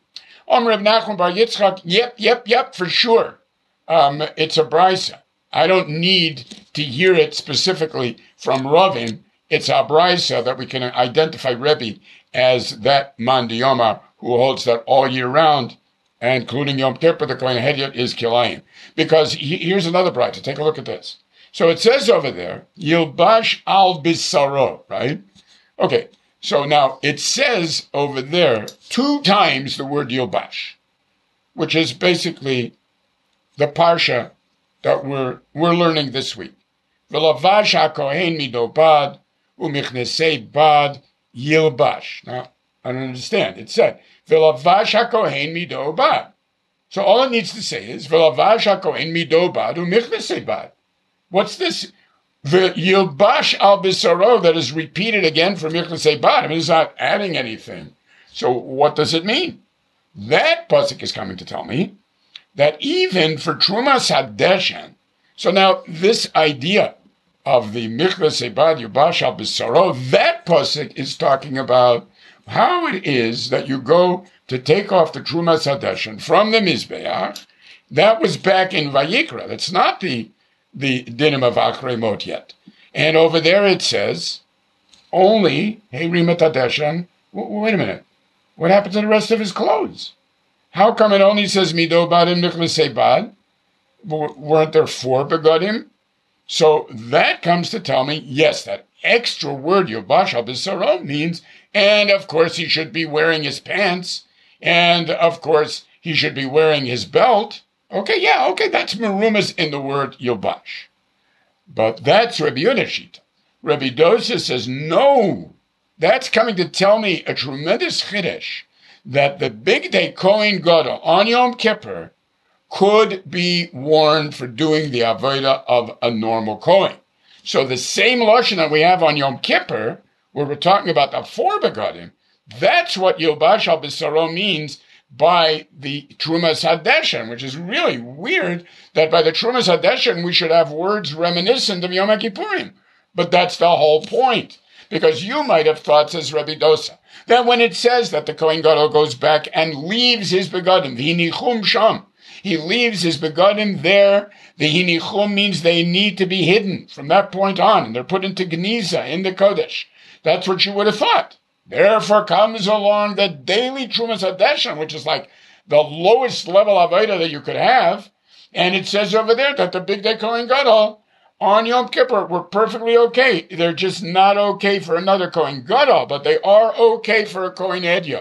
Om Reb Nachman Bar Yitzchak, yep, yep, yep, for sure. Um, it's a brisa. I don't need to hear it specifically from Ravin. It's a brisa that we can identify Rebbe as that man diyoma who holds that all year round, and including Yom Kippur, the Kohen Hedyot is kilayim. Because he, here's another brisa. Take a look at this. So it says over there, Yilbash al bisaro, right? Okay, so now it says over there two times the word Yilbash, which is basically the parsha that we're we're learning this week. V'lavash hakohen midobad u'michnesei bad Yilbash. Now, I don't understand. It said, V'lavash hakohen midobad. So all it needs to say is, V'lavash hakohen midobad u'michnesei bad. What's this? The Yilbash al Bisaro that is repeated again from Michnesei Bad. I mean, it's not adding anything. So what does it mean? That pasuk is coming to tell me that even for Trumas Hadeshen, so now this idea of the Michnesei Bad Yilbash al Bisaro, that pasuk is talking about how it is that you go to take off the Trumas Hadeshen from the Mizbeach. That was back in Vayikra. That's not the the dinim of Achrei Mot yet. And over there it says, only, hey, Rimat Hadeshen, wait a minute, what happened to the rest of his clothes? How come it only says Mido Badim Nichnesei Bad? Weren't there four begodim? So that comes to tell me, yes, that extra word, Yobash al Bisaro, means, and of course he should be wearing his pants, and of course he should be wearing his belt. Okay, yeah, okay, that's merumas in the word Yobash. But that's Rabbi Yehuda Shita. Rabbi Dosa says, no, that's coming to tell me a tremendous chiddush that the Big Day Kohen Gadol on Yom Kippur could be worn for doing the avodah of a normal Kohen. So the same lashon that we have on Yom Kippur, where we're talking about the four begodim, that's what Yobash al Bisaro means by the Trumas Hadeshen, which is really weird that by the Trumas Hadeshen we should have words reminiscent of Yom Kippurim. But that's the whole point. Because you might have thought, says Rabbi Dosa, that when it says that the Kohen Gadol goes back and leaves his begodim, the hinichum sham, he leaves his begodim there, the hinichum means they need to be hidden from that point on, and they're put into Geniza, in the Kodesh. That's what you would have thought. Therefore comes along the daily Trumas Hadeshen, which is like the lowest level avodah that you could have. And it says over there that the Bigdei Kohen Gadol on Yom Kippur were perfectly okay. They're just not okay for another Kohen Gadol, but they are okay for a Kohen Hedyot.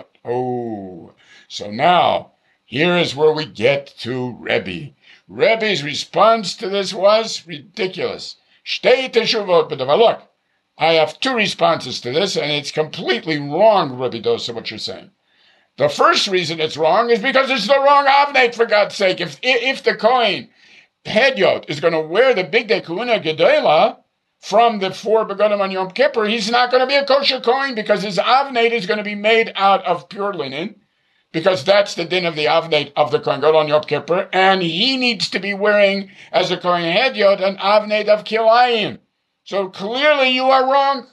Oh, so now here is where we get to Rebbe. Rebbe's response to this was ridiculous. Shtei teshuvot, but look, I have two responses to this, and it's completely wrong, Rebbe Dosa, what you're saying. The first reason it's wrong is because it's the wrong avnei, for God's sake. If if the Kohen Hedyot is going to wear the Bigdei Kehuna Gedola from the four begonim on Yom Kippur, he's not going to be a kosher Kohen because his avnei is going to be made out of pure linen, because that's the din of the avnei of the Kohen Gadol on Yom Kippur, and he needs to be wearing, as a Kohen Hedyot, an avnei of kilayim. So clearly you are wrong.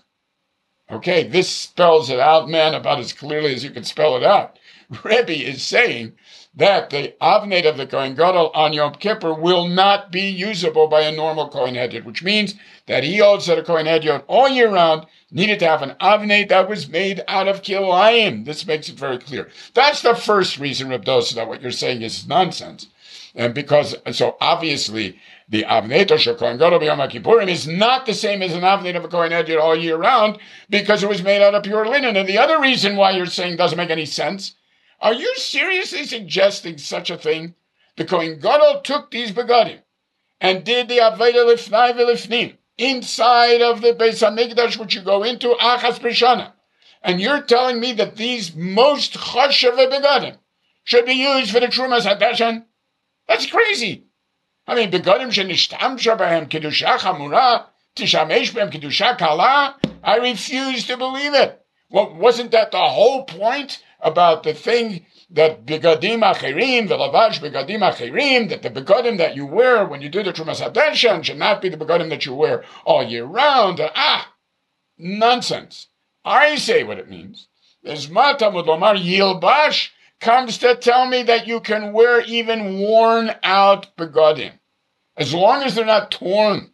Okay, this spells it out, man, about as clearly as you can spell it out. Rebbe is saying that the avnei of the Kohen Gadol on Yom Kippur will not be usable by a normal Kohen Hedyot, which means that he holds that a Kohen Hedyot all year round needed to have an avnei that was made out of kilayim. This makes it very clear. That's the first reason, Reb Dosa, that what you're saying is nonsense. And because, so obviously, the avnei of Kohen Gadol b'Yom Kippurim is not the same as an avnei of a Kohen Hedyot all year round, because it was made out of pure linen. And the other reason why you're saying doesn't make any sense, are you seriously suggesting such a thing? The Kohen Gadol took these begodim and did the avodah lifnai v'lifnim inside of the Beis Hamikdash, which you go into achas b'shana, and you're telling me that these most chashuv begodim should be used for the Trumas Hadashan? That's crazy. I mean, begodim shenishtamsha b'hem kedusha chamura tishamesh b'hem kedusha kala. I refuse to believe it. Well, wasn't that the whole point about the thing that begadim achirim, the lavash begadim achirim, that the begadim that you wear when you do the Trumas Hadashan should not be the begadim that you wear all year round? Ah, nonsense. I say what it means. There's matamud lomar yilbash comes to tell me that you can wear even worn out begadim, as long as they're not torn.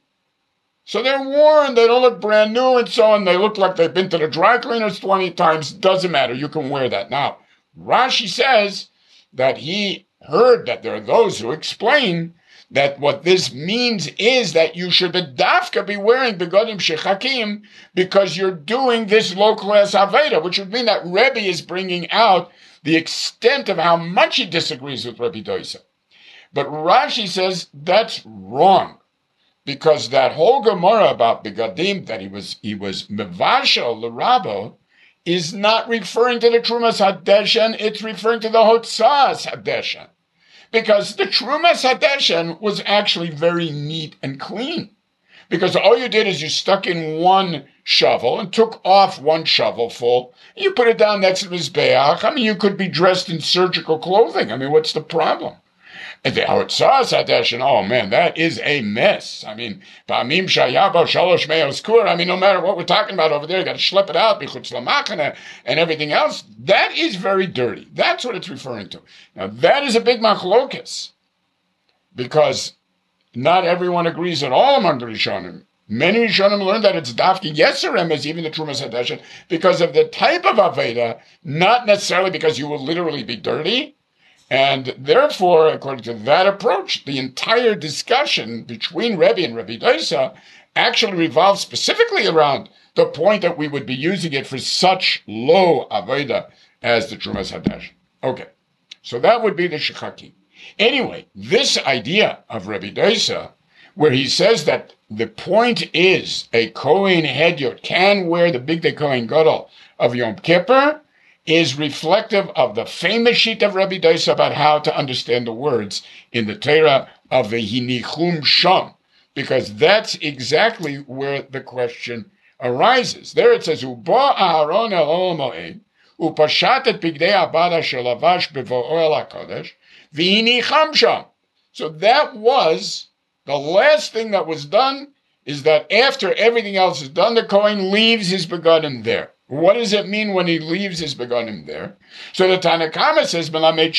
So they're worn, they don't look brand new and so on, they look like they've been to the dry cleaners twenty times, doesn't matter, you can wear that. Now, Rashi says that he heard that there are those who explain that what this means is that you should be dafka be wearing begodim shechakim because you're doing this low-class aveda, which would mean that Rebbe is bringing out the extent of how much he disagrees with Rebbe Dosa. But Rashi says that's wrong, because that whole Gemara about begadim that he was he was mevashel l'rabo is not referring to the Trumas Hadeshen, it's referring to the Hotzas Hadeshen. Because the Trumas Hadeshen was actually very neat and clean. Because all you did is you stuck in one shovel and took off one shovelful. You put it down next to the Mizbeach. I mean, you could be dressed in surgical clothing. I mean, what's the problem? And the Hotzas Hadeshen, oh man, that is a mess. I mean, Pa'amim Shayabo Shalosh Meos Kur. I mean, no matter what we're talking about over there, you got to schlep it out, Bichutz Lamachana, and everything else. That is very dirty. That's what it's referring to. Now, that is a big machlokas, because not everyone agrees at all among the Rishonim. Many Rishonim learned that it's dafki yeserem as even the Trumas Hadeshen because of the type of aveda, not necessarily because you will literally be dirty. And therefore, according to that approach, the entire discussion between Rebbe and Rebbe Dosa actually revolves specifically around the point that we would be using it for such low aveda as the Trumas Hadeshen. Okay, so that would be the Shechaki. Anyway, this idea of Rebbe Dosa, where he says that the point is a Kohen Hedyot can wear the Bigdei Kohen Gadol of Yom Kippur, is reflective of the famous sheet of Rebbe Dosa about how to understand the words in the Torah of the Hinichum Sham, because that's exactly where the question arises. There it says, Uba Aharon el Ol Moed, Upashat et Bigdei Abada Shelavash Bevo'o el HaKodesh, V'hinicham Sham. So that was the last thing that was done, is that after everything else is done, the Kohen leaves his begodim there. What does it mean when he leaves his begonim there? So the Tanna Kama says,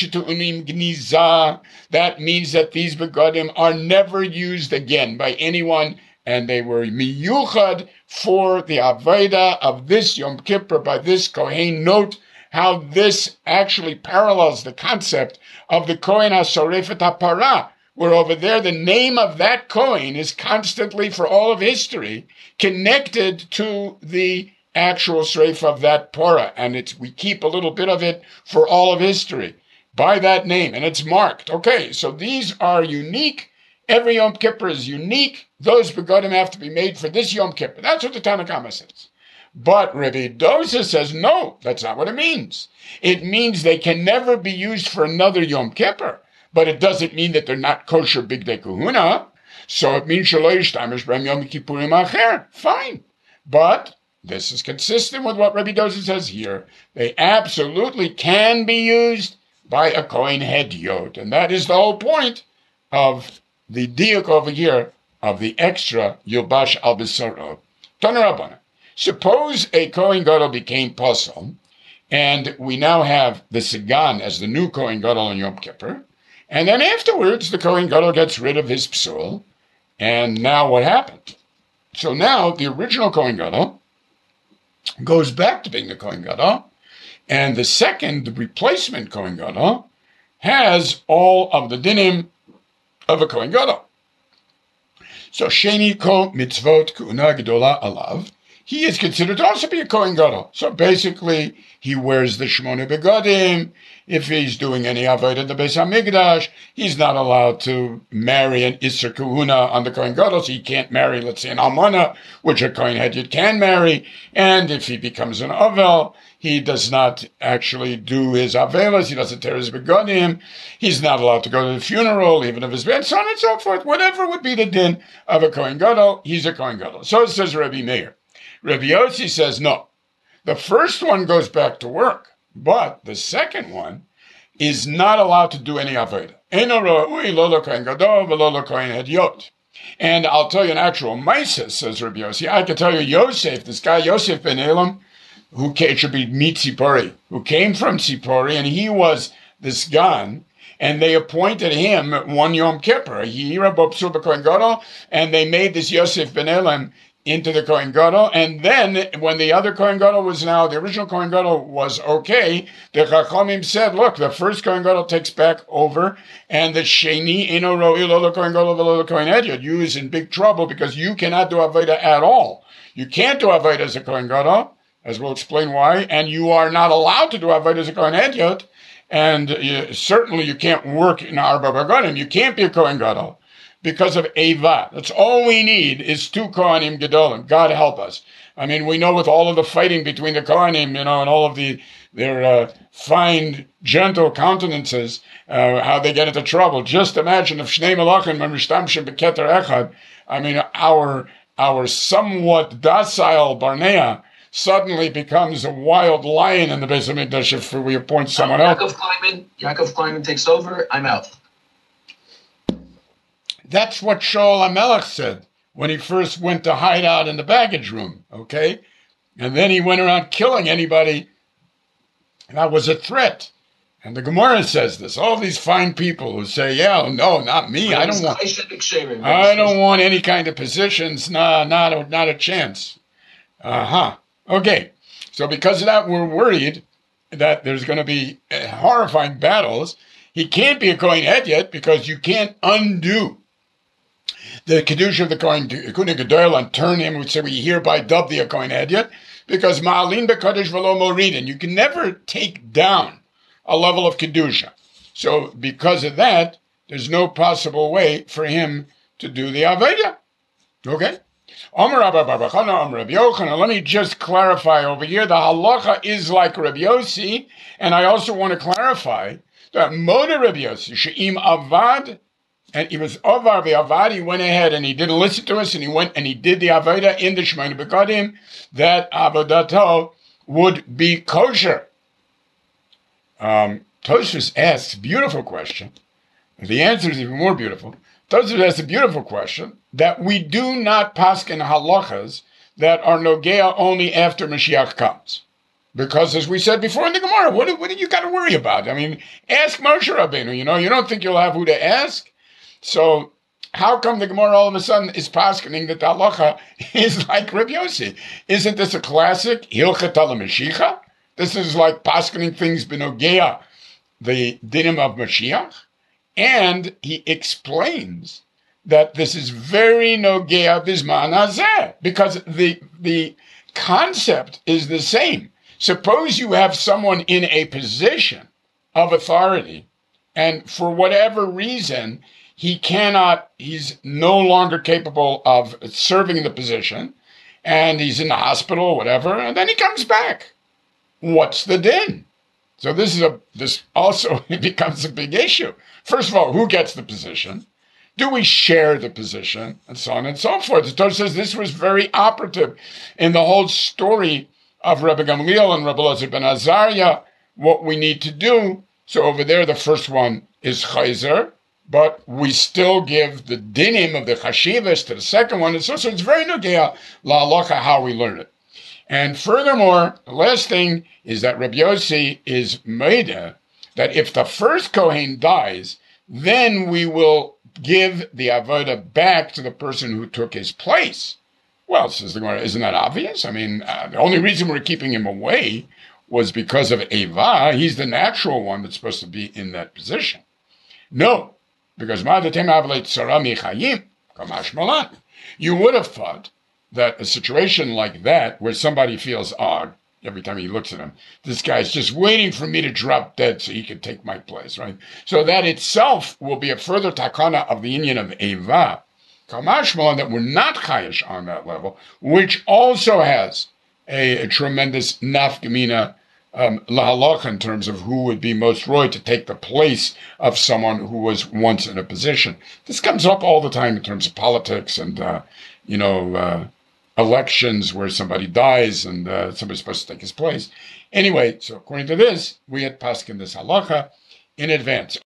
that means that these begonim are never used again by anyone, and they were miyuchad for the Aveda of this Yom Kippur by this Kohen. Note, how this actually parallels the concept of the Kohen HaSorefet HaPara, where over there the name of that Kohen is constantly, for all of history, connected to the actual Sreif of that Parah, and it's we keep a little bit of it for all of history by that name, and it's marked. Okay, so these are unique. Every Yom Kippur is unique. Those begodim have to be made for this Yom Kippur. That's what the Tanna Kama says. But Rabbi Dosa says, no, that's not what it means. It means they can never be used for another Yom Kippur, but it doesn't mean that they're not kosher bigdei kahuna. So it means shelo yishtamish b'hem Yom Kippurim acher. Fine. But this is consistent with what Rabbi Dosa says here. They absolutely can be used by a Kohen Hediot. And that is the whole point of the diuk over here of the extra Yilbash al Bisoro. Tana Rabbana. Suppose a Kohen Gadol became Posel, and we now have the Sigan as the new Kohen Gadol on Yom Kippur, and then afterwards the Kohen Gadol gets rid of his Psul, and now what happened? So now the original Kohen Gadol goes back to being the Kohen Gadol, and the second, the replacement Kohen Gadol, has all of the dinim of a Kohen Gadol. So Sheni Ko Mitzvot Ku'una Gedola Alav, he is considered to also be a Kohen Gadol. So basically, he wears the Shmona Begadim. If he's doing any Avodah in the Beis HaMikdash, he's not allowed to marry an Isser Kahuna on the Kohen Gadol, so he can't marry, let's say, an Almana, which a Kohen Hedyot can marry. And if he becomes an Avel, he does not actually do his Avelas, he doesn't tear his Begadim, he's not allowed to go to the funeral, even of his bed, so on and so forth. Whatever would be the din of a Kohen Gadol, he's a Kohen Gadol. So it says Rabbi Meir. Rabbi Yossi says no. The first one goes back to work, but the second one is not allowed to do any avodah. And I'll tell you an actual Maisa, says Rabbi Yossi. I can tell you Yosef, this guy Yosef ben Elam, who came, should be Mit Tzipori, who came from Tzipori, and he was this Gan, and they appointed him one Yom Kippur, and they made this Yosef ben Elam into the Kohen Gadol, and then when the other Kohen Gadol was now, the original Kohen Gadol was okay, the Chachamim said, look, the first Kohen Gadol takes back over, and the Sheni Eno Ro'i Lo Kohen Gadol V'Lo Kohen Hedyot, you is in big trouble because you cannot do Avodah at all. You can't do Avodah as a Kohen Gadol, as we'll explain why, and you are not allowed to do Avodah as a Kohen Hedyot, and you, certainly you can't work in Arba Begadim, you can't be a Kohen Gadol. Because of Eva. That's all we need is two Kohanim Gedolim. God help us. I mean, we know with all of the fighting between the Kohanim, you know, and all of the their uh, fine, gentle countenances, uh, how they get into trouble. Just imagine if Shnei Melachim Mishtamshim Beketer Echad, I mean, our our somewhat docile Barnea suddenly becomes a wild lion in the Beis HaMikdash if we appoint someone else. Yaakov Kleiman, Yaakov Kleiman takes over, I'm out. That's what Shaul HaMelech said when he first went to hide out in the baggage room, okay? And then he went around killing anybody that was a threat. And the Gemara says this. All these fine people who say, yeah, no, not me. I don't want I don't want any kind of positions. No, not a, not a chance. Uh-huh. Okay. So because of that, we're worried that there's going to be horrifying battles. He can't be a Kohen Hedyot because you can't undo the Kedusha of the Kohen Gadol and turn him, which say we hereby dub thee a Kohen Hedyot, because Ma'alin B'Kadosh V'lo Moridin. You can never take down a level of Kedusha. So because of that, there's no possible way for him to do the Avodah. Okay? Let me just clarify over here. The halacha is like Rabbi Yossi, and I also want to clarify that Moda Rabbi Yossi, She'im Avad, and he was Ovar Avad, he went ahead and he didn't listen to us, and he went and he did the Avodah in the Shemona Begadim, that Avodato would be kosher. Um, Tosfos asks, beautiful question. The answer is even more beautiful. Tosfos asks a beautiful question, that we do not paskin halachas that are nogea only after Mashiach comes. Because, as we said before in the Gemara, what, what do you got to worry about? I mean, ask Moshe Rabbeinu, you know, you don't think you'll have who to ask? So, how come the Gemara all of a sudden is paskening that the halacha is like Rabbi Yossi? Isn't this a classic Hilchat al Mashiach? This is like paskening things benogea, the dinim of Mashiach. And he explains that this is very nogea bisman hazeh, because the, the concept is the same. Suppose you have someone in a position of authority, and for whatever reason, he cannot, he's no longer capable of serving the position, and he's in the hospital, whatever, and then he comes back. What's the din? So this is a, this also becomes a big issue. First of all, who gets the position? Do we share the position? And so on and so forth. The Torah says this was very operative in the whole story of Rebbe Gamliel and Rebbe Elazar ben Azariah, what we need to do. So over there, the first one is chayzer, but we still give the dinim of the chashivas to the second one. And so, so it's very nogea la halacha how we learn it. And furthermore, the last thing is that Rabbi Yossi is meida that if the first Kohen dies, then we will give the avodah back to the person who took his place. Well, says the Gemara, isn't that obvious? I mean, uh, the only reason we're keeping him away was because of Eva. He's the natural one that's supposed to be in that position. No, because you would have thought that a situation like that, where somebody feels odd every time he looks at him, this guy's just waiting for me to drop dead so he can take my place, right? So that itself will be a further takana of the union of Eva, Kamashmalan, that we're not chayish on that level, which also has a, a tremendous nafkamina um, lahalacha in terms of who would be most roy to take the place of someone who was once in a position. This comes up all the time in terms of politics and, uh, you know, uh, elections where somebody dies and uh, somebody's supposed to take his place. Anyway, so according to this, we had paskin this halacha in advance.